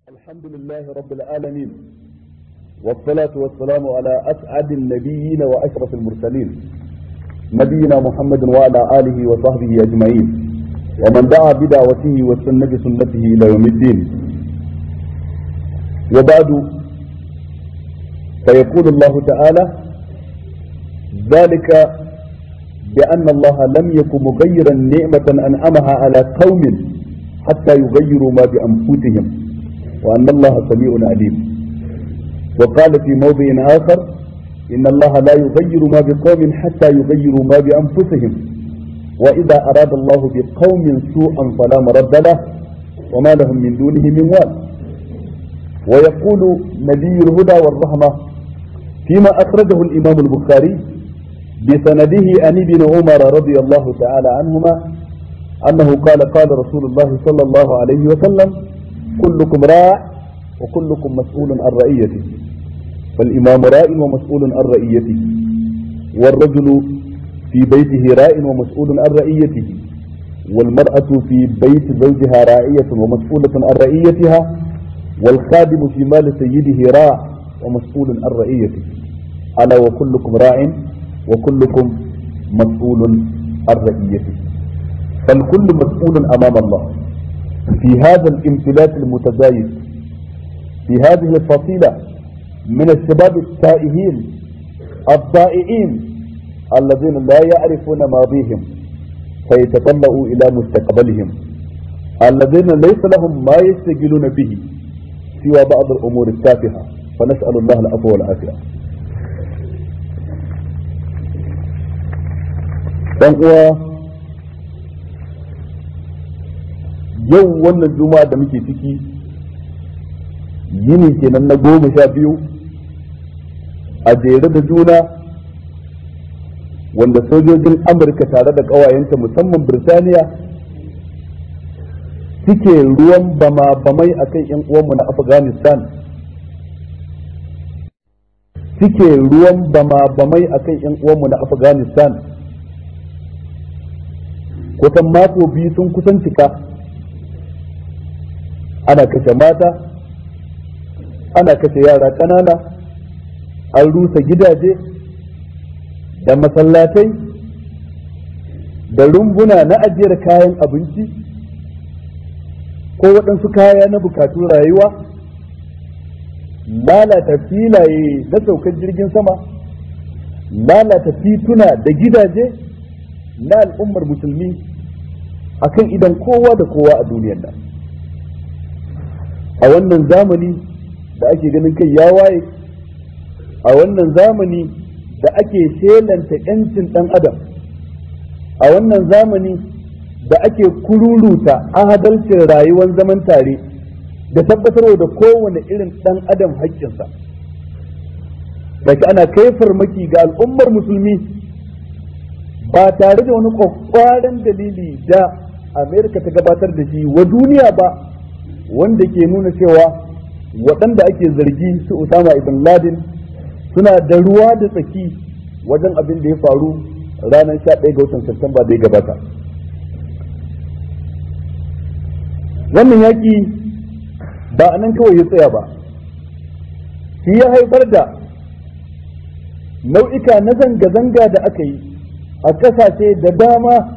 الحمد لله رب العالمين، والصلاة والسلام على أسعد النبيين وأشرف المرسلين نبينا محمد وعلى آله وصحبه أجمعين، ومن دعا بدعوته واستنى بسنته إلى يوم الدين. وبعد، فيقول الله تعالى: ذلك بأن الله لم يكن مغيرا نعمة أنعمها على قوم حتى يغيروا ما بأنفسهم وأن الله سميع عليم. وقال في موضع آخر: إن الله لا يغير ما بقوم حتى يغيروا ما بأنفسهم وإذا أراد الله بقوم سوءا فلا مرد له وما لهم من دونه من وال. ويقول نبي الهدى والرحمة فيما أخرجه الإمام البخاري بسنده عن ابن عمر رضي الله تعالى عنهما أنه قال: قال رسول الله صلى الله عليه وسلم: كلكم راع وكلكم مسؤول عن رعيته، فالإمام راع ومسؤول عن رعيته، والرجل في بيته راع ومسؤول عن رعيته، والمرأة في بيت زوجها راعية ومسؤولة عن رعيتها، والخادم في مال سيده راع ومسؤول عن رعيته، ألا وكلكم راع وكلكم مسؤول عن رعيته. فالكل مسؤول أمام الله في هذا الامتلاك المتزايد، في هذه الفصيلة من الشباب التائهين الضائعين الذين لا يعرفون ماضيهم فيتطلعوا إلى مستقبلهم، الذين ليس لهم ما يشتغلون به سوى بعض الأمور التافهة، فنسأل الله العفو والعافية. yau wannan juma'a da muke ciki yini kenan na 12 a jere da juna, wanda sojojin Amurka tare da ƙawayenta musamman Birtaniya suke ruwan bama-bamai akan 'yan uwanmu na Afghanistan, suke ruwan bama-bamai akan 'yan uwanmu na Afghanistan. Kusan mako biyu sun kusan cika, ana kashe mata, ana kashe yara ƙanana, an rusa gidaje da masallatai da rumbuna na ajiyar kayan abinci ko waɗansu kaya na bukatun rayuwa, lalata filaye na saukar jirgin sama, lalata tituna da gidaje na al'ummar musulmi akan idan kowa da kowa a duniyar nan. A wannan zamani da ake ganin kai ya waye, a wannan zamani da ake shelanta 'yancin ɗan adam, a wannan zamani da ake kururuta adalcin rayuwar zaman tare da tabbatarwa da kowane irin ɗan adam haƙƙinsa, da ana kai farmaki ga al'ummar musulmi ba tare da wani ƙwaƙƙwaran dalili da Amerika ta gabatar da shi wa duniya ba, wanda ke nuna cewa waɗanda ake zargi su Usama ibn Laden suna da ruwa da tsaki wajen abin da ya faru ranar 11 ga watan Satumba da ya gabata. Wannan yaƙi ba a nan kawai ya tsaya ba, shi ya haifar da nau'ika na zanga-zanga da aka yi a ƙasashe da dama.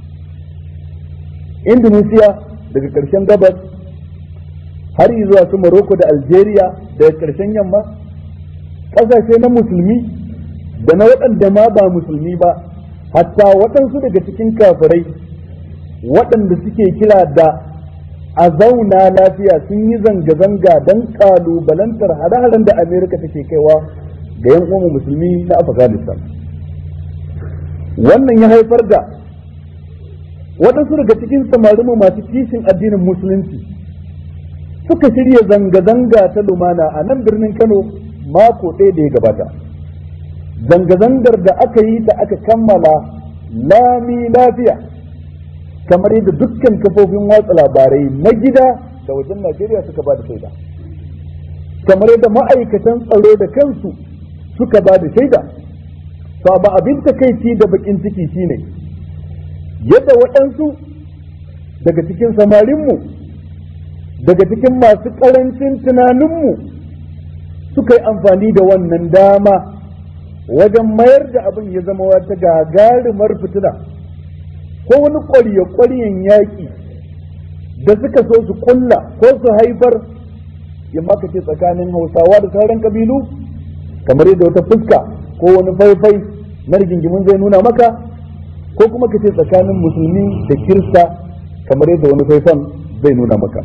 Indonesia daga ƙarshen gabas har zuwa su Morocco da Algeria daga ƙarshen yamma, ƙasashe na musulmi da na waɗanda ma ba musulmi ba, hatta waɗansu daga cikin kafirai waɗanda suke kira da a zauna lafiya sun yi zanga-zanga don ƙalubalantar hare-haren da Amerika take kaiwa ga 'yan uwan musulmi na Afghanistan. Wannan ya haifar da waɗansu daga cikin samarinmu masu kishin addinin musulunci suka shirya zanga-zanga ta lumana a nan birnin Kano mako ɗaya da ya gabata. Zanga-zangar da aka yi ta aka kammala lami lafiya, kamar yadda dukkan kafofin watsa labarai na gida da wajen Najeriya suka ba da shaida, kamar yadda ma'aikatan tsaro da kansu suka ba da shaida. To ba abin takaici da bakin ciki shine yadda waɗansu daga cikin samarinmu daga cikin masu ƙarancin tunaninmu suka yi amfani da wannan dama wajen mayar da abin ya zama wata gagarumar fitina ko wani ƙwarya-ƙwaryen yaƙi da suka so su kulla ko su haifar yamma ka ce tsakanin Hausawa da sauran kabilu, kamar yadda wata fuska ko wani faifai na rigingimin zai nuna maka, ko kuma ka ce tsakanin musulmi da kirista kamar yadda wani faifan zai nuna maka.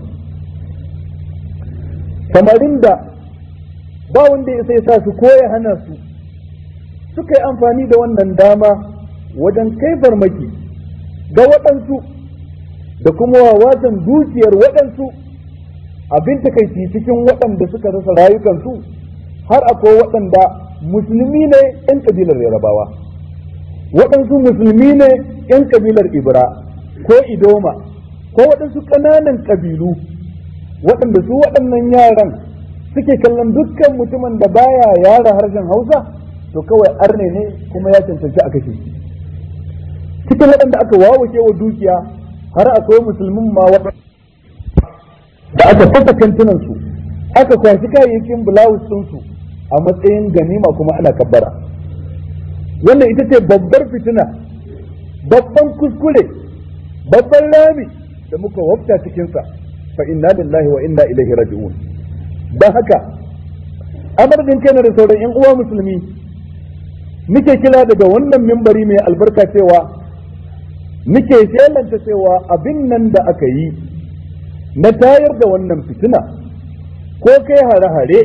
Samarin da ba wanda ya sai sa su ko ya hana su, suka yi amfani da wannan dama wajen kai farmaki ga waɗansu da kuma wawatan dukiyar waɗansu. Abin takaici cikin waɗanda suka rasa rayukansu har akwai waɗanda musulmi ne 'yan kabilar Yarabawa, waɗansu musulmi ne 'yan kabilar Ibra ko Idoma ko waɗansu ƙananan ƙabilu, waɗanda su waɗannan yaran suke kallon dukkan mutumin da baya yara harshen Hausa to kawai arne ne kuma ya cancanci a kashe shi. Cikin waɗanda aka wawake wa dukiya har akwai musulmin ma waɗanda da aka fasa kantinansu aka kwashi kayayyakin bulawus ɗinsu a matsayin ganima kuma ana kabbara. Wannan ita ce babbar fitina, babban kuskure, babban rami da muka wafta cikinsa, fa inna lillahi wa inna ilaihi raji'un. Don haka amardin kai da sauran yan uwa musulmi muke kila daga wannan mimbari mai albarka cewa muke shelanta cewa abin nan da aka yi na tayar da wannan fitina ko kai hare-hare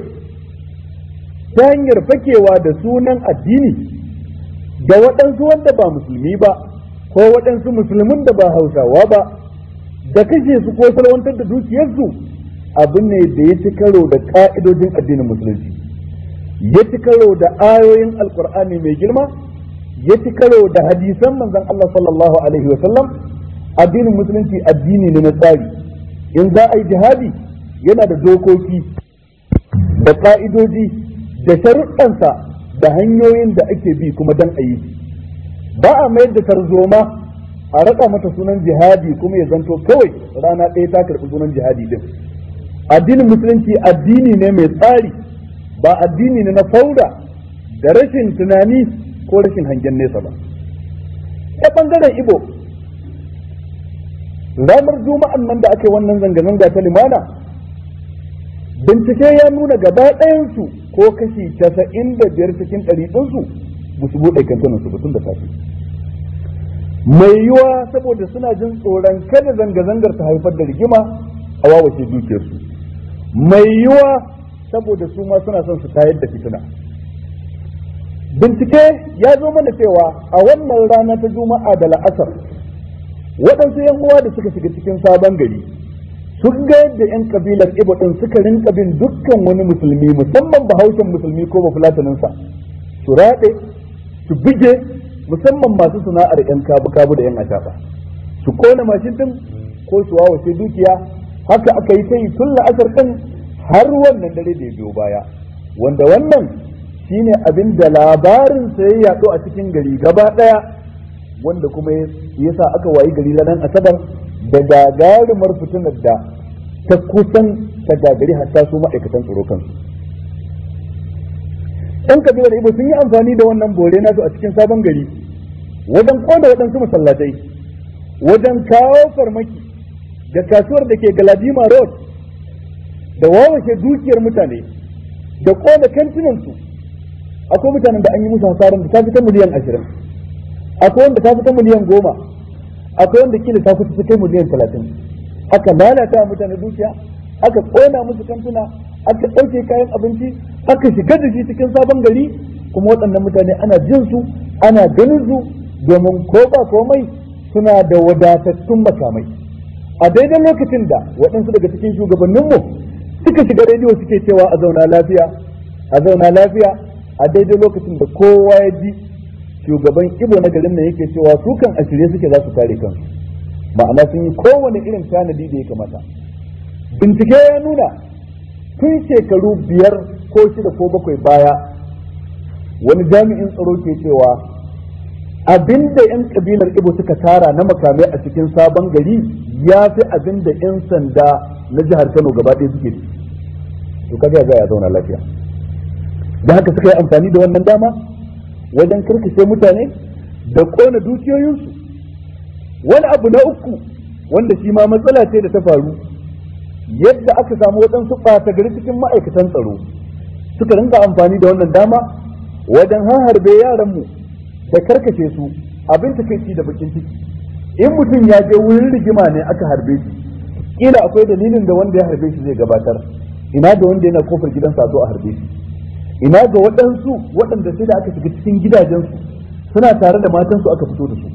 ta hanyar fakewa da sunan addini ga waɗansu wanda ba musulmi ba ko waɗansu musulmin da ba Hausawa ba, da kashe su ko salwantar da dukiyarsu, abin ne da ya ci karo da ƙa'idojin addinin musulunci, ya ci karo da ayoyin alkur'ani mai girma, ya ci karo da hadisan manzon Allah sallallahu alaihi wa sallam. Addinin musulunci addini ne na tsari. In za a yi jihadi yana da dokoki da ka'idoji da sharuɗansa da hanyoyin da ake bi kuma dan a yi. Ba a mayar da tarzoma a raɗa mata sunan jihadi kuma ya zanto kawai rana ɗaya ta karɓi sunan jihadi din. Addinin musulunci addini ne mai tsari, ba addini ne na fauda da rashin tunani ko rashin hangen nesa ba. Ta ɓangaren Ibo, ranar juma'an nan da aka yi wannan zanga-zanga ta limana, bincike ya nuna gaba ɗayansu ko kashi 95 cikin 100 ɗinsu ba su buɗe kantinansu ba tun da safe. Mai yiwa saboda suna jin tsoron kada zanga-zangar ta haifar da rigima a wawace dukiyarsu, mai yiwa saboda su ma suna son su tayar da fitina. Bincike ya zo mana cewa a wannan rana ta juma'a da la'asar waɗansu yan uwa da suka shiga cikin sabon gari sun ga yadda yan kabilar Ibo din suka rinka bin dukkan wani musulmi, musamman bahaushen musulmi ko bafulataninsa, su raɗe su buge, musamman masu sana'ar yan kabu-kabu da yan ashaba, su kona mashin din ko su wawace dukiya. Haka aka yi ta yi tun la'asar din har wannan dare da ya biyo baya, wanda wannan shine abin da labarin sa ya yaɗo a cikin gari gaba ɗaya, wanda kuma yasa aka wayi gari ranar Asabar da gagarumar fitinar da ta kusan ta gagari hatta su ma'aikatan tsaro kansu. Ɗan kabilar Ibo sun yi amfani da wannan bore nasu a cikin sabon gari wajen kona waɗansu masallatai, wajen kawo farmaki da kasuwar da ke Galadima Road, da wawashe dukiyar mutane da kona kantinansu. Akwai mutanen da an yi musu hasaran da ta fita miliyan 20, akwai wanda ta fita miliyan 10, akwai wanda kila ta fita kai miliyan 30. Aka lalata mutane dukiya, aka kona musu kantuna, aka ɗauke kayan abinci, aka shiga da shi cikin sabon gari, kuma waɗannan mutane ana jin su ana ganin su domin ko ba komai suna da wadatattun makamai. A daidai lokacin da waɗansu daga cikin shugabanninmu suka shiga rediyo suke cewa a zauna lafiya, a zauna lafiya, a daidai lokacin da kowa ya ji shugaban Ibo na garin nan yake cewa su kan a shirye suke za su kare kansu, ma'ana sun yi kowane irin tanadi da ya kamata. Bincike ya nuna tun shekaru 5 ko 6 ko 7 baya wani jami'in tsaro ke cewa abinda 'yan kabilar Ibo suka tara na makamai a cikin sabon gari ya fi abinda 'yan sanda na jihar Kano gaba ɗaya suke to kaga ya zauna lafiya. Da haka suka yi amfani da wannan dama wajen karkashe mutane da kona dukiyoyinsu. Wani abu na uku wanda shi ma matsala ce da ta faru, yadda aka samu waɗansu ɓata gari cikin ma'aikatan tsaro suka rinka amfani da wannan dama wajen harbe yaranmu da karkashe su. Abin takaici da bakin ciki, in mutum ya je wurin rigima ne aka harbe shi, kila akwai dalilin da wanda ya harbe shi zai gabatar. Ina ga wanda yana kofar gidansa a zo a harbe shi? Ina ga waɗansu waɗanda sai da aka shiga cikin gidajensu suna tare da matansu aka fito da su.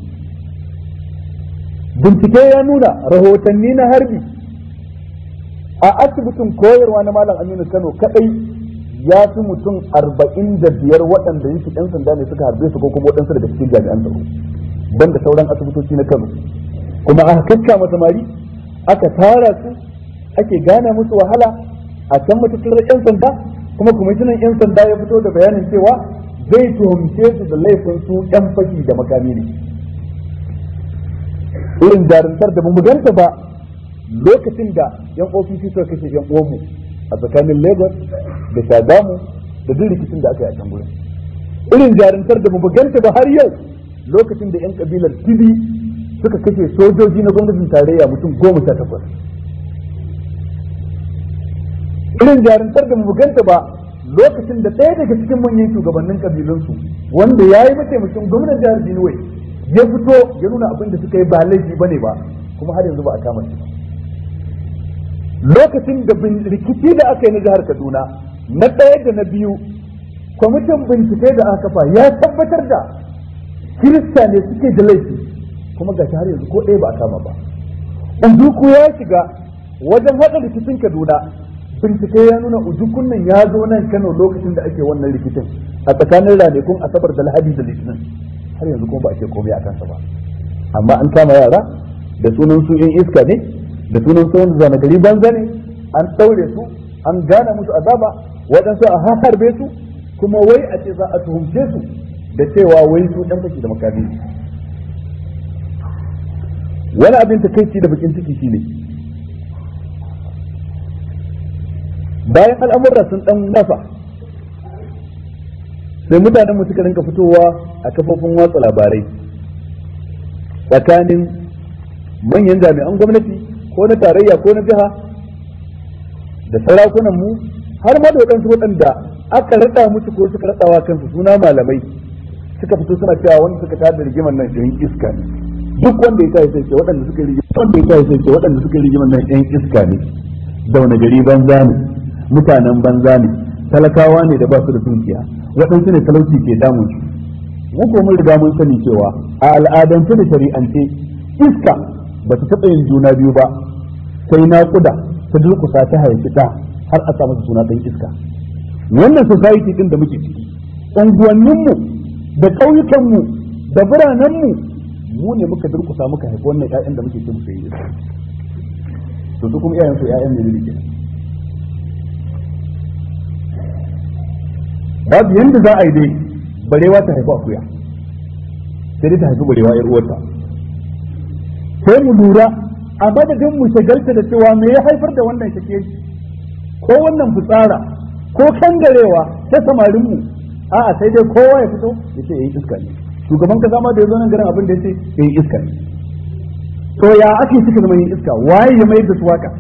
Bincike ya nuna rahotanni na harbi a asibitin koyarwa na Malam Aminu Kano kadai ya fi mutum 45 waɗanda yake ɗan sanda ne suka harbe su ko kuma waɗansu daga cikin jami'an tsaro, banda sauran asibitoci na Kano. Kuma aka kakka samari, aka tara su, ake gana musu wahala a can matattarar 'yan sanda, kuma kwamishinan 'yan sanda ya fito da bayanin cewa zai tuhumce su da laifin su 'yan fashi da makami ne. Irin jarumtar da mu ganta ba lokacin da 'yan ofishi suka kashe 'yan uwanmu a tsakanin Lagos da Shagamu da duk rikicin da aka yi a can gurin. Irin jarumtar da mu ganta ba har yau lokacin da 'yan kabilar Tibi suka kashe sojoji na gwamnatin tarayya mutum 18. Irin jarumtar da mu ganta ba lokacin da ɗaya daga cikin manyan shugabannin kabilunsu wanda ya yi mataimakin gwamnan jihar Benue ya fito ya nuna abin da suka yi ba laifi bane ba, kuma har yanzu ba a kama shi. Lokacin da rikici da aka yi na jihar Kaduna na ɗaya da na biyu, kwamitin bincike da aka kafa ya tabbatar da Kirista ne suke da laifi, kuma gashi har yanzu ko ɗaya ba a kama ba. Ujuku ya shiga wajen haɗa rikicin Kaduna, bincike ya nuna Ujukun nan ya zo nan Kano lokacin da ake wannan rikicin a tsakanin ranakun Asabar da Lahadi da Litinin, har yanzu kuma ba a ce komai a kansa ba. Amma an kama yara da sunan su in iska ne, da sunan su wanda zana gari banza ne, an ɗaure su, an gana musu azaba, waɗansu a harbe su, kuma wai a ce za a tuhumce su da cewa wai su ɗan fashi da makami. Wani abin takaici da bakin ciki shine bayan al'amurra sun ɗan nafa, sai mutanen mu suka rinka fitowa a kafofin watsa labarai tsakanin manyan jami'an gwamnati ko na tarayya ko na jiha da sarakunan mu, har ma da waɗansu waɗanda aka raɗa musu ko suka raɗawa kansu suna malamai, suka fito suna cewa wanda suka tada rigimar nan ɗan iska ne. Duk wanda ya tashi sai ce waɗanda suka yi rigimar nan ɗan iska ne, zaune gari banza ne, mutanen banza ne, talakawa ne da ba su da dukiya, waɗansu ne talauci ke damun su. Mu ko mun riga mun sani cewa a al'adance da shari'ance iska ba ta taɓa yin juna biyu ba, sai naƙuda ta durƙusa ta haifi ta har a samu suna ɗan iska. Wannan society ɗin da muke ciki, unguwanninmu da ƙauyukanmu da biranenmu, mu ne muka durƙusa muka haifi wannan ƴaƴan da muke ce musu yi iska. To su kuma iyayensu ƴaƴan ne ne kenan. Babu yanda za a yi dai barewa ta haifi akuya, sai dai ta haifi barewa ƴar uwarta. Sai mu lura a madadin mu shagalta da cewa me ya haifar da wannan shake ko wannan fitsara ko kangarewa ta samarin mu, a'a sai dai kowa ya fito ya ce yayi iska ne. Shugaban kaza ma da yazo nan garin abin da yace yayi iska ne. To ya ake suka zama yin iska? Waye ya mai da su waka?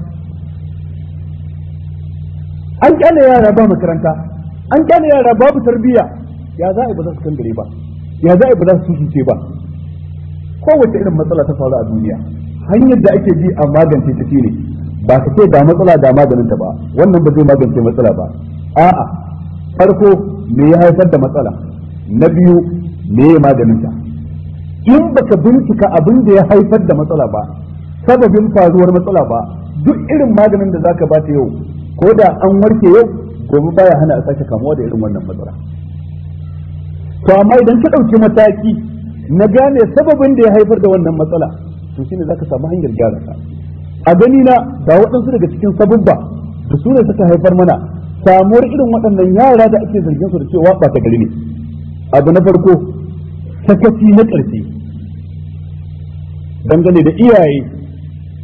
An kyale yara ba makaranta, an kyale yara babu tarbiyya, ya za a yi ba za su kangare ba, ya za a yi ba za su susuce ba. Kowace irin matsala ta faru a duniya, hanyar da ake bi a magance ta ne ba ka ce ga matsala ga maganinta ba, wannan ba zai magance matsala ba. A'a, farko me ya haifar da matsala, na biyu me ya maganinta. In baka bincika abin da ya haifar da matsala ba, sababin faruwar matsala ba, duk irin maganin da zaka bata yau, ko da an warke yau, gobe baya hana a sake kamuwa da irin wannan matsala. To amma idan ka ɗauki mataki na gane sababin da ya haifar da wannan matsala, to shine zaka samu hanyar gyara ta. A gani na ga waɗansu daga cikin sabubba da su ne suka haifar mana samuwar irin waɗannan yara da ake zargin su da cewa ba ta gari ne. Abu na farko, sakaci na ƙarfi dangane da iyaye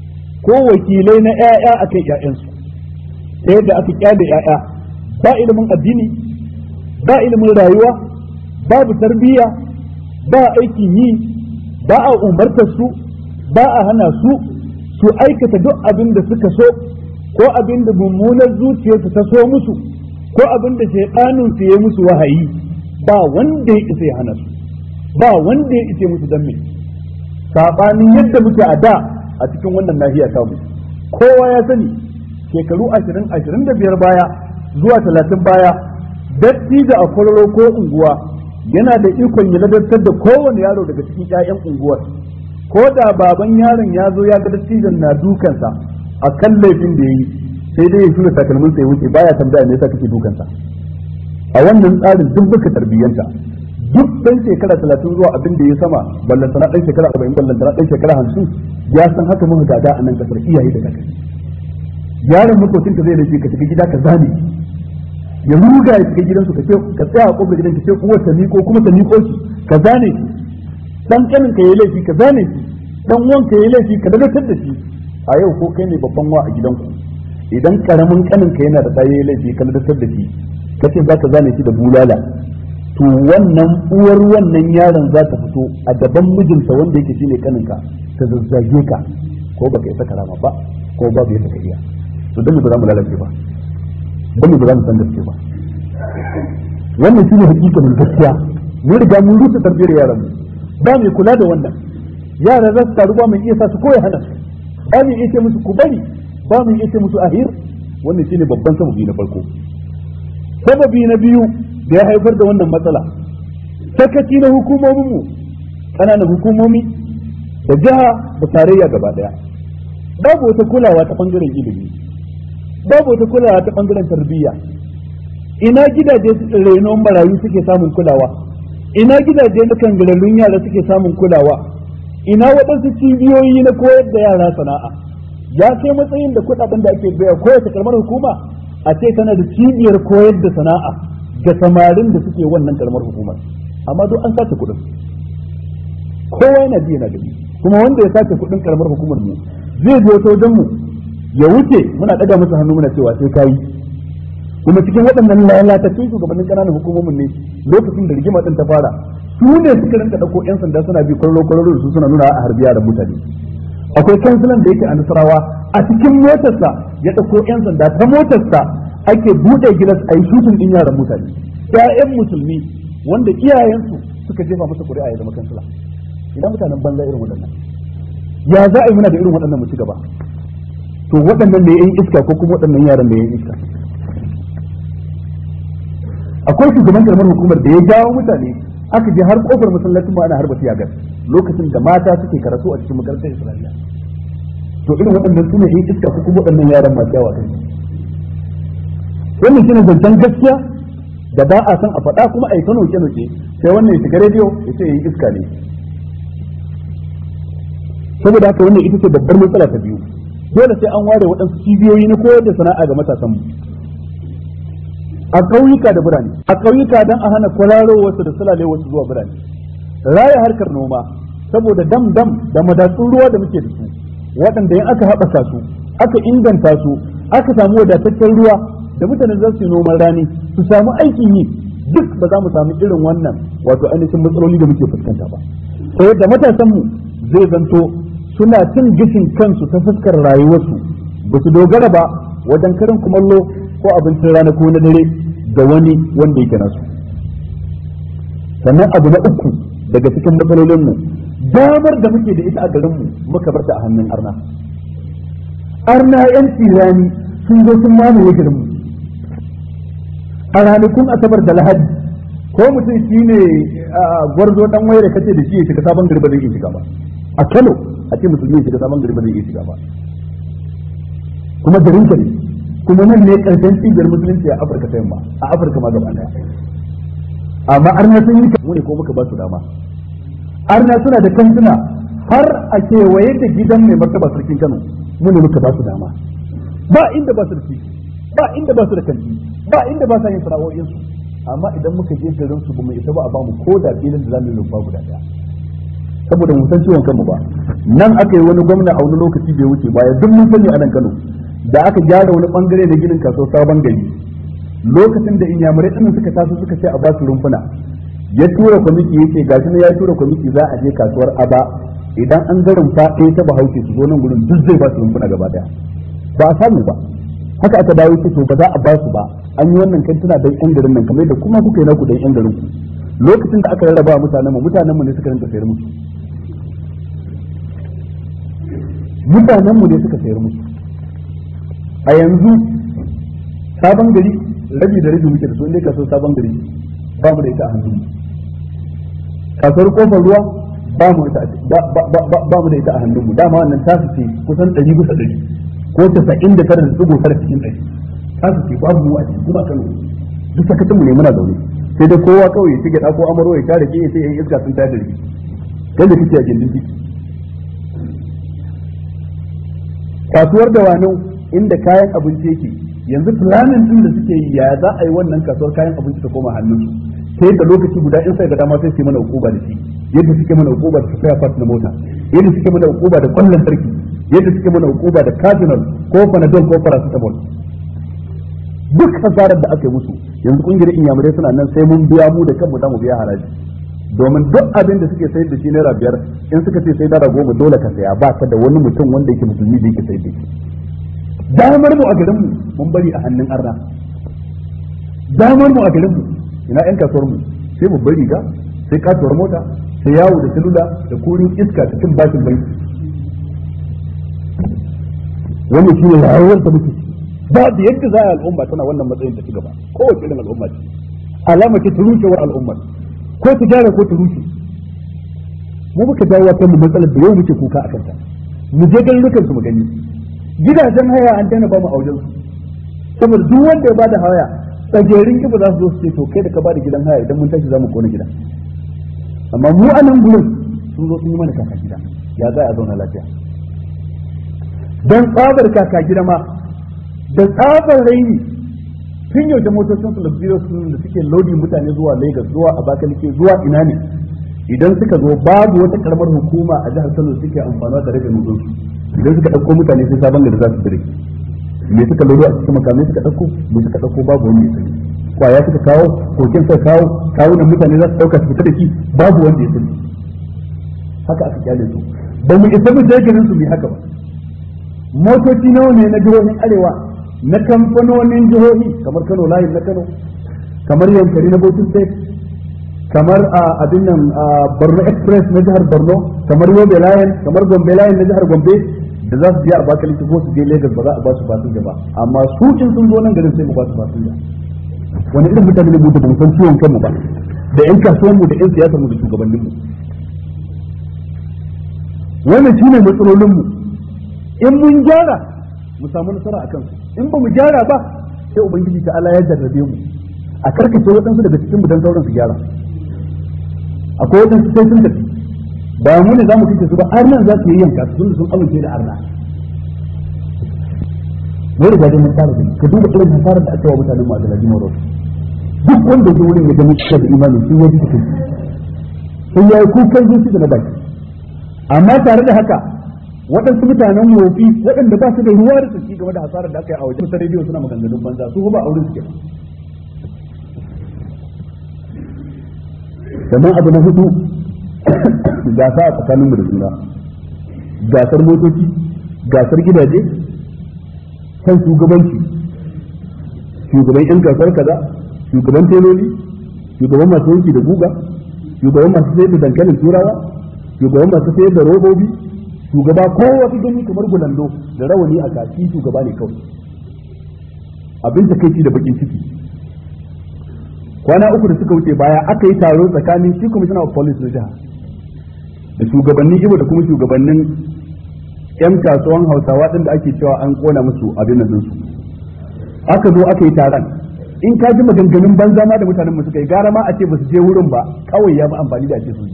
ko wakilai na ƴaƴa akan ƴaƴansu ta yadda aka kyale ƴaƴa ba ilimin addini ba ilimin rayuwa babu tarbiyya ba aikin yi ba a umartar su ba a hana su aikata duk abin da suka so ko abin da mummunar zuciyarsu ta so musu ko abin da shaytanin su ya musu wahayi ba wanda ya isa ya hana su ba wanda ya isa musu dan me sabanin yadda muke a da a cikin wannan nahiya ta mu kowa ya sani shekaru 25 baya zuwa 30 baya dattijo a kwararo ko unguwa yana da ikon ya ladartar da kowane yaro daga cikin ƴaƴan unguwar ko da baban yaron ya zo ya ga dattijon na dukansa a kan laifin da yayi sai dai ya tura takalmin sai wuce baya tambaya me yasa kake dukansa a wannan tsarin duk baka tarbiyyanta duk dan shekara 30 zuwa abin da ya sama ballan sana dan shekara 40 ballan sana dan shekara 50 ya san haka muka gada a nan kasar iyaye da kakanni yaron makocinka zai dace ka shiga gida ka zane ya ruga ya shiga gidansu ka tsaya a kofar gidan ka ce uwar ta miko kuma ta miko shi ka zane shi dan kanin ka yayi laifi ka zane shi dan uwan ka yayi laifi ka dagatar da shi a yau ko kai ne babban wa a gidanku idan karamin kanin ka yana da ɗaya yayi laifi ka dagatar da shi kace zaka zane shi da bulala to wannan uwar wannan yaron za ta fito a gaban mijinta wanda yake shine kanin ka ta zazzage ka ko baka yi saka rama ba ko babu yadda ka iya to dan ba za mu lalace ba dan ba za mu san gaske ba wannan shine hakikatin gaskiya mun riga mun rusa tarbiyyar yaran mu ba mai kula da wannan yara za su taru ba mai iya sa su koyi hana su ba mai iya ce musu ku bari ba mai iya ce musu ahir wannan shine babban sababi na farko sababi na biyu da ya haifar da wannan matsala sakaci na hukumomin mu kananan hukumomi da jiha da tarayya gaba daya babu wata kulawa ta bangaren ilimi babu wata kulawa ta bangaren tarbiyya ina gidaje renon marayu suke samun kulawa ina gidaje na kangararrun yara suke samun kulawa ina waɗansu cibiyoyi na koyar da yara sana'a ya kai matsayin da kuɗaɗen da ake biya kowace karamar hukuma a ce tana da cibiyar koyar da sana'a ga samarin da suke wannan karamar hukumar amma duk an sace kuɗin kowa yana ji yana gani kuma wanda ya sace kuɗin karamar hukumar mu zai zo ta wajen mu ya wuce muna ɗaga masa hannu muna cewa sai kayi kuma cikin waɗannan lalatattun shugabannin ƙananan hukumomin ne lokacin da rigima ɗin ta fara su ne suka rinka ɗauko 'yan sanda suna bi kwararo su suna nuna a harbiya da mutane akwai kansilan da yake a Nasarawa a cikin motarsa ya ɗauko 'yan sanda ta motarsa ake buɗe gilas a yi shutun ɗin yaran mutane 'ya'yan musulmi wanda iyayensu suka jefa masa ƙuri'a ya zama kansila idan mutanen banza irin waɗannan ya za a yi muna da irin waɗannan mu ci gaba to waɗannan ne 'yan iska ko kuma waɗannan yaran da 'yan iska akwai shugaban karamar hukumar da ya jawo mutane aka je har kofar masallacin ma ana harba tiyagar lokacin da mata suke karatu a cikin makarantar islamiyya to irin waɗannan sune yin iska ko kuma waɗannan yaran masu yawa kai wannan shine zancen gaskiya da ba a san a faɗa kuma a yi kano ke sai wannan ya shiga rediyo ya ce yin iska ne saboda haka wannan ita ce babbar matsala ta biyu dole sai an ware waɗansu cibiyoyi na koyar da sana'a ga matasanmu a ƙauyuka da birane a ƙauyuka don a hana kwararo wasu da sulale wasu zuwa birane raya harkar noma saboda dam da madatsun ruwa da muke da su waɗanda in aka haɓaka su aka inganta su aka samu wadataccen ruwa da mutane za su yi noman rani su samu aikin yi duk ba za mu samu irin wannan wato ainihin matsaloli da muke fuskanta ba sai yadda matasanmu zai zanto suna cin gishin kansu ta fuskar rayuwarsu ba su dogara ba wajen karin kumallo ko abincin rana ko na dare ga wani wanda yake nasu sannan abu na uku daga cikin matsalolinmu damar da muke da ita a garinmu muka bar ta a hannun arna yan tirani sun zo sun mamaye garinmu a ranakun asabar da lahadi ko mutum shi ne gwarzo dan waye da kace da shi ya shiga sabon gari ba zai iya shiga ba a Kano a ce musulmi ya shiga sabon gari ba zai iya shiga ba kuma garin ka ne kuma nan ne karshen cibiyar musulunci a Afirka ta yamma a Afirka ma gaba daya amma arna sun yi mu ne ko muka ba su dama arna suna da kantuna har a kewaye da gidan mai martaba sarkin Kano mu ne muka ba su dama ba inda ba su da shi ba inda ba su da kanti ba inda ba sa yin sana'o'in su amma idan muka je garin su bamu isa ba a bamu ko da filin da zamu yi rumfa guda daya saboda mu san ciwon kanmu ba. Nan aka yi wani gwamna a wani lokaci bai wuce baya duk mun sani a nan Kano da aka gyara wani bangare da ginin kasuwar Sabon Gari lokacin da inyamurai ɗin suka taso suka ce a ba su rumfuna ya tura kwamiti yake gashi ne ya tura kwamiti za a je kasuwar Aba idan an ga rumfa ɗaya ta Bahaushe su zo nan gurin duk zai ba su rumfuna gaba daya ba a samu ba haka aka dawo ce to ba za a ba su ba an yi wannan kantuna dan yan garin nan kamar da kuma kuka yi naku dan yan garin ku lokacin da aka rarraba mutanen mu ne suka rinka sayar musu a yanzu Sabon Gari rabi da rabi muke da su inda kasuwar Sabon Gari ba mu da ita a hannun kasuwar Kofar Ruwa ba mu da ita a hannun mu dama wannan tasu ce kusan 100% ko 99.9 cikin 100 tasu ce babu mu a cikin kuma Kano duk sakatun mu ne muna zaune sai da kowa kawai ya shige dako amaro ya tare ke sai yan iska sun tare da shi dan da kike a gindin ciki kasuwar da wani inda kayan abinci yake yanzu planning din da suke yi ya za a yi wannan kasuwar kayan abinci ta koma hannun su sai da lokaci guda in sai ga dama sai su mana hukuma da shi yadda suke mana hukuma da spare part na mota yadda suke mana hukuma da kwallon sarki yadda suke mana hukuma da cardinal ko panadol ko paracetamol duk hasarar da aka yi musu yanzu kungiyar inyamurai suna nan sai mun biya mu da kanmu za mu biya haraji domin duk abin da suke sayar da shi naira 5 in suka ce sai naira 10 dole ka saya ba ka da wani mutum wanda yake musulmi da yake sayar da shi damar mu a garin mu mun bari a hannun arna damar mu a garin mu ina yan kasuwar mu sai mu bari ga sai kasuwar mota sai yawo da salula da kurin iska cikin bashin bai wannan shine rayuwar da muke babu yadda za a al'umma tana wannan matsayin ta ci gaba kowace irin al'umma ce alama ce ta rushewar al'ummar ko ta gyara ko ta rushe mu muka dawo kan mu matsalar da yau muke kuka akan ta mu je garurukan su mu gani gidajen haya an dana ba mu auren su saboda duk wanda ya bada haya tsagerin kiba za su zo su ce to kai da ka bada gidan haya idan mun tashi za mu kona gidan amma mu a nan gurin sun zo sun yi mana kaka gida ya za a zauna lafiya don tsabar kaka gida ma da tsabar raini tun yau da motocin su luxurious da suke lodi mutane zuwa Lagos zuwa Abakaliki zuwa ina ne idan suka zo babu wata karamar hukuma a jihar Kano suke amfani da rage nutsun idan suka dauko mutane sai Sabon Gari za su dire me suka lodo a cikin makamai suka dauko babu wanda ya sani kwaya suka kawo kokin suka kawo nan mutane za su dauka su fita da shi babu wanda ya sani haka aka kyale su ba mu isa mu je garin su bi haka ba motoci nawa ne na jihohin arewa na kamfanonin jihohi kamar Kano Line na Kano kamar Yankari na Bauchi State kamar abin nan Borno Express na jihar Borno kamar Yobe Line kamar Gombe Line na jihar Gombe da za su je Abakaliki ko su je Lagos ba za a ba su fasinja ba amma su kin sun zo nan garin sai mu ba su fasinja wani irin mutane ne mu da mu san ciwon kanmu ba da yan kasuwan mu da yan siyasar mu da shugabannin mu wannan shine matsalolin mu in mun gyara mu samu nasara akan su in ba mu gyara ba sai ubangiji ta Allah ya jarrabe mu a karkace waɗansu daga cikin mu dan sauran su gyara akwai waɗansu sai sun tafi ba mu ne za mu kace su ba arnan za su yi yanka sun amince da arna wani da mun fara gani ka duba irin hasarar da aka wa mutanen mu a Daladi Moro duk wanda ya wurin ya ga mutum da imani sun yi cikin sun yi kukan zuci da na baki amma tare da haka waɗansu mutanen wofi waɗanda ba su da ruwa da tsaki game da hasarar da aka yi a wajen sa rediyo suna maganganun banza su ba auren suke sannan abu na hudu gasa a tsakanin mu da juna gasar motoci gasar gidaje kan shugabanci shugaban yan gasar kaza shugaban teloli shugaban masu yanki da guga shugaban masu sayar da dankalin turawa shugaban masu sayar da robobi shugaba ko wasu gani kamar gulando da rawani a kashi shugaba ne kawai abin da kai da bakin ciki kwana uku da suka wuce baya aka yi taro tsakanin shi commissioner of police na jiha da shugabannin ibo da kuma shugabannin yan kasuwan hausawa din da ake cewa an kona musu abin nan su aka zo aka yi taron in ka ji maganganun banza ma da mutanen mu suka yi gara ma a ce ba su je wurin ba kawai ya fi amfani da ake su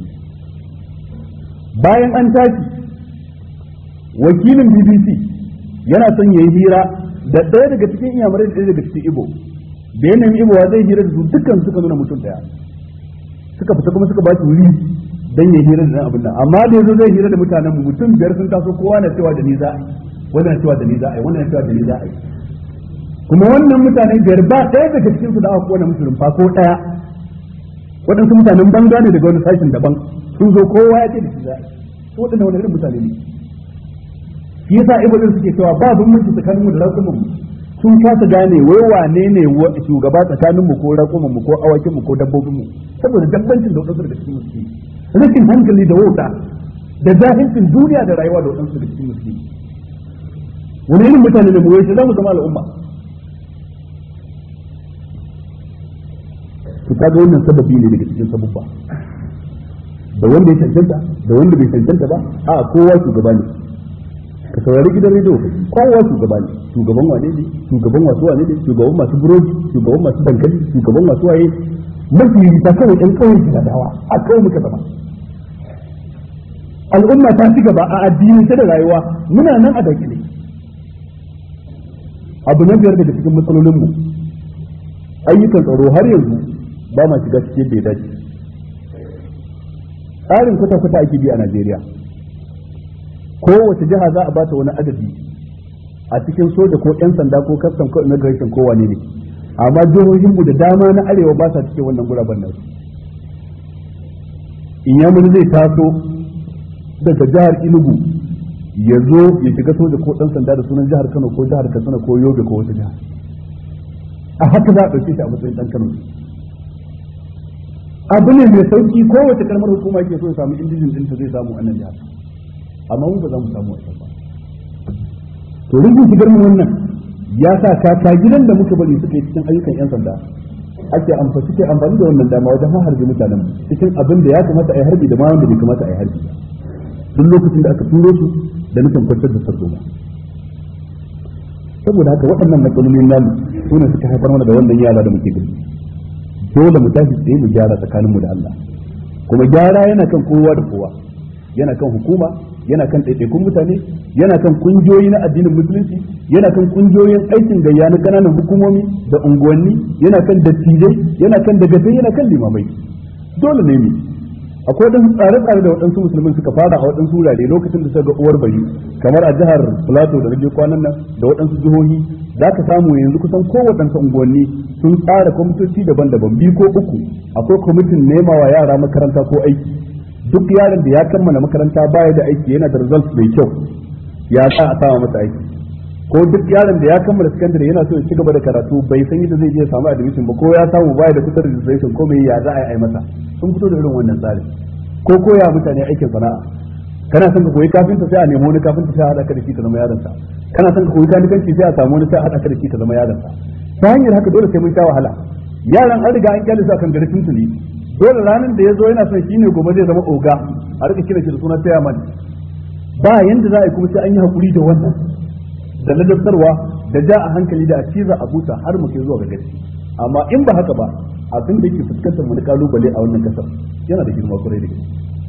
bayan an tashi wakilin BBC yana son ya yi hira da ɗaya daga cikin iyamurai da ɗaya daga cikin Igbo da yanayin Igbo zai hira da su dukkan suka nuna mutum ɗaya suka fita kuma suka ba shi wuri dan ya hira da abin nan, amma da yazo zai hira da mutanen mu mutum biyar sun taso kowa na cewa da ni za a yi, wannan na cewa da ni za a yi, wannan na cewa da ni za a yi, kuma wannan mutanen biyar ba ɗaya daga cikin su da aka kona musu rumfa ko ɗaya, waɗansu mutanen banza ne daga wani sashin daban sun zo kowa ya ce da shi za a yi, waɗannan wani irin mutane ne. Shi yasa ibadin suke cewa ba bambanci tsakanin mu da rakumin mu, sun kasa gane wai wane ne shugaba tsakanin mu ko rakumin mu ko awakin mu ko dabbobin mu, saboda dabbancin da wadansu daga cikin musulmi, rashin hankali da wauta da jahilcin duniya da rayuwa da wadansu daga cikin musulmi. Wani irin mutane ne mu wai za mu zama al'umma. to kaga wannan sababi ne daga cikin sabubba, da wanda ya cancanta da wanda bai cancanta ba, a kowa shugaba ne. Ka saurari gidan rediyo, kowa shugaba ne, shugaban wane ne, shugaban wasu wane ne, shugaban masu burodi, shugaban masu dankali, shugaban masu waye, mafi ta kawai ɗan kawai gida dawa a kawai muka zama. Al'umma ta ci gaba a addini ta da rayuwa, muna nan a dakile. Abu na biyar daga cikin matsalolinmu, ayyukan tsaro har yanzu ba ma shiga cikin bai dace. Tsarin kwata-kwata ake bi a Najeriya. Kowace jiha za a bata wani adadi a cikin soja ko 'yan sanda ko custom ko immigration ko wane ne, amma jihohinmu da dama na arewa ba sa cikin wannan guraben nan. Inyamuri zai taso daga jihar Enugu ya zo ya shiga soja ko ɗan sanda da sunan jihar Kano ko jihar Katsina ko Yobe ko wata jiha. A haka za a ɗauke shi a matsayin ɗan Kano. Abu ne mai sauki, kowace kalmar hukuma ke so ya samu indijin ɗinta zai samu a nan jihar. Amma mu ba za mu samu wata ba. To rikin shigar mu wannan ya sa kaka gidan da muka bari suka yi cikin ayyukan 'yan sanda ake amfani da wannan dama wajen harbi mutanen cikin abin da ya kamata a yi harbi da ma wanda bai kamata a yi harbi ba. Duk lokacin da aka turo su da nufin kwantar da sardo ba. Saboda haka waɗannan matsalolin namu su ne suka haifar mana da wannan yara da muke gani. Dole mu tashi tsaye mu gyara tsakaninmu da Allah. Kuma gyara yana kan kowa da kowa. Yana kan hukuma, yana kan ɗaiɗaikun mutane, yana kan kungiyoyi na addinin musulunci, yana kan kungiyoyin aikin gayya na ƙananan hukumomi da unguwanni, yana kan dattijai, yana kan dagatai, yana kan limamai. Dole ne mu. Akwai wadansu tsare-tsare da waɗansu musulmin suka fara a waɗansu wurare lokacin da suka ga uwar bari, kamar a jihar Plateau da rage kwanan nan da waɗansu jihohi, za ka samu yanzu kusan kowaɗansu unguwanni sun tsara kwamitoci daban-daban, biyu ko uku. Akwai kwamitin nema wa yara makaranta ko aiki. Duk yaron da ya kammala makaranta baya da aiki yana da result mai kyau, ya sa a sama masa aiki. Ko duk yaron da ya kammala secondary yana so ya ci gaba da karatu bai san yadda zai je samu admission ba, ko ya samu baya da kusa registration ko mai ya za a yi masa. Sun fito da irin wannan tsari. Ko koya mutane aikin sana'a. Kana son ka koyi kafinta sai a nemo wani kafinta sai a haɗa ka da shi ka zama yaronsa. Kana son ka koyi kanikanci sai a samu wani sai a haɗa ka da shi ka zama yaronsa. Ta hanyar haka dole sai mun sha wahala. Yaran an riga an kyale su akan gari tuntuni. Dole ranar da ya zo yana son shi ne gobe zai zama oga, a rika kira shi da suna chairman. Ba yanda za a yi kuma sai an yi hakuri da wannan, da ladabtarwa da ja a hankali da a ciza a buta har mu kai zuwa ga gaci. Amma in ba haka ba, abin da yake fuskantar mu na kalubale a wannan kasar yana da girma kwarai da gaske.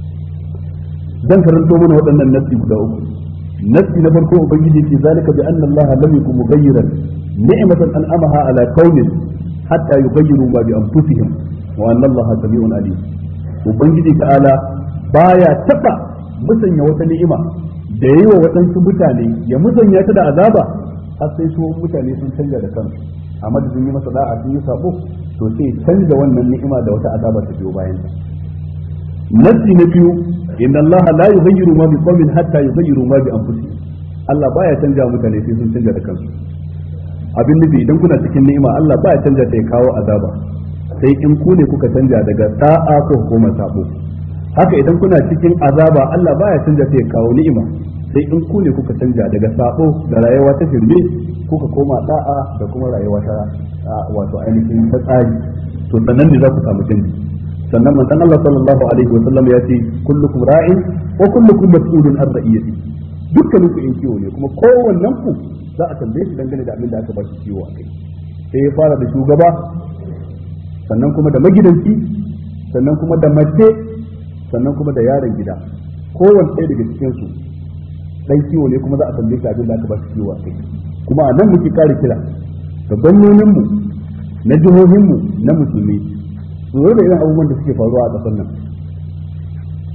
Dan karanto mana waɗannan nasi guda uku. Nasi na farko ubangiji ce zalika bi anna Allah lam yakun mughayyiran ni'matan an'amaha ala qaumin hatta yughayyiru ma bi anfusihim wa anna Allah sami'un alim. Ubangiji ta'ala baya taba musanya wata ni'ima da yayi wa waɗansu mutane ya musanya ta da azaba har sai su mutane sun canja da kansu, amma da sun yi masa da'a sun yi sabo to sai canja wannan ni'ima da wata azaba ta biyo bayan ta. Nasi na biyu, inna Allah la yughayyiru ma bi qaumin hatta yughayyiru ma bi anfusihim. Allah baya canja mutane sai sun canja da kansu. Abin nufi idan kuna cikin ni'ima Allah baya canja ta ya kawo azaba, sai in ku ne kuka canja daga da'a ko kuma sabo. Haka idan kuna cikin azaba Allah baya canja ta ya kawo ni'ima, sai in ku ne kuka canja daga sabo da rayuwa ta firme kuka koma da'a da kuma rayuwa ta wato ainihin ta tsari, to sannan ne za ku samu canji. Sannan manzon Allah sallallahu alaihi wa sallam ya ce kullukum ra'in wa kullukum mas'ulun an ra'iyati. Dukkaninku in kiwo ne kuma kowannen ku za a tambaye shi dangane da abin da aka ba shi kiwo akai. Sai ya fara da shugaba, sannan kuma da magidanci, sannan kuma da mace, sannan kuma da yaron gida. Kowanne ɗaya daga cikin su dan kiwo ne kuma za a tambaye shi abin da aka ba shi kiwo akai. Kuma a nan muke kare kira ga gwamnoninmu na jihohinmu na musulmi su da irin abubuwan da suke faruwa a ƙasar nan,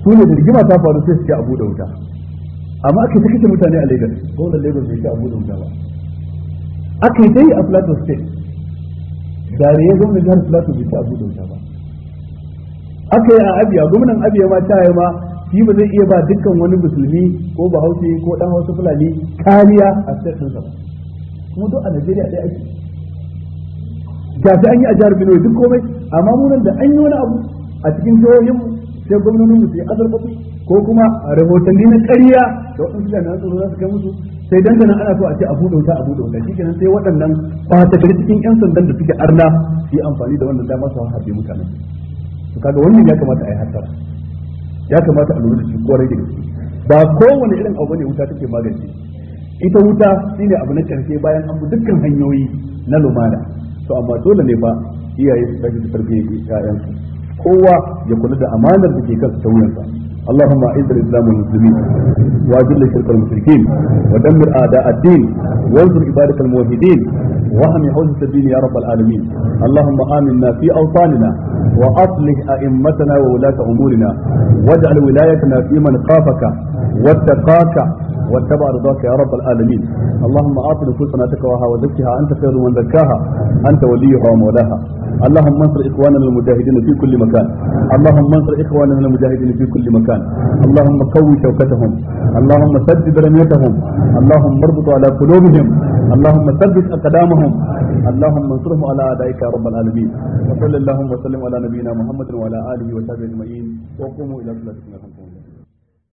su ne da rigima ta faru sai su ce abu da wuta, amma aka ta kashe mutane a Lagos, gwamnan Lagos bai ce abu da wuta ba. Aka yi dai a Plateau State, Dariya gwamnan jihar Plateau bai ce abu da wuta ba. Aka yi a Abia, gwamnan Abia ma ta yi ma shi ba zai iya ba dukkan wani musulmi ko bahaushe ko dan Hausa Fulani kariya a state ɗinsa ba. Kuma duk a Najeriya ɗaya ake. Gashi an yi a jihar Benue duk komai, amma mu nan da an yi wani abu a cikin jihohin sai gwamnonin mu su yi azarfafi ko kuma rahotanni na ƙarya da waɗansu jami'an tsaro za su kai musu, sai dangana ana so a ce abu da wuta shikenan sai waɗannan ɓata gari cikin 'yan sandan da suke arna su yi amfani da wannan dama su harbe mutanen. To kaga wannan ya kamata a yi hattara, ya kamata a lura da shi kwarai da gaske. Ba kowane irin abu ne wuta take magance. Ita wuta shine abu na ƙarshe bayan an bi dukkan hanyoyi na lumana. To amma dole ne fa iyaye su tafi da tarbiyyar ƴaƴansu, kowa ya kula da amanar da ke kansa ta wuyansa. اللهم اعز الاسلام والمسلمين واذل الشرك والمشركين ودمر اعداء الدين وانصر عبادك الموحدين واهم حوزه الدين يا رب العالمين. اللهم امنا في اوطاننا واصلح ائمتنا وولاة امورنا واجعل ولايتنا في من خافك واتقاك واتبع رضاك يا رب العالمين. اللهم اعط نفوسنا تقواها وزكها انت خير من زكاها انت وليها ومولاها. اللهم انصر اخواننا المجاهدين في كل مكان، اللهم انصر اخواننا المجاهدين في كل مكان، اللهم قوي شوكتهم، اللهم سدد رميتهم، اللهم اربط على قلوبهم، اللهم ثبت اقدامهم، اللهم انصرهم على اعدائك يا رب العالمين. وصلى اللهم وسلم على نبينا محمد وعلى اله وصحبه اجمعين، وقوموا الى صلاتكم.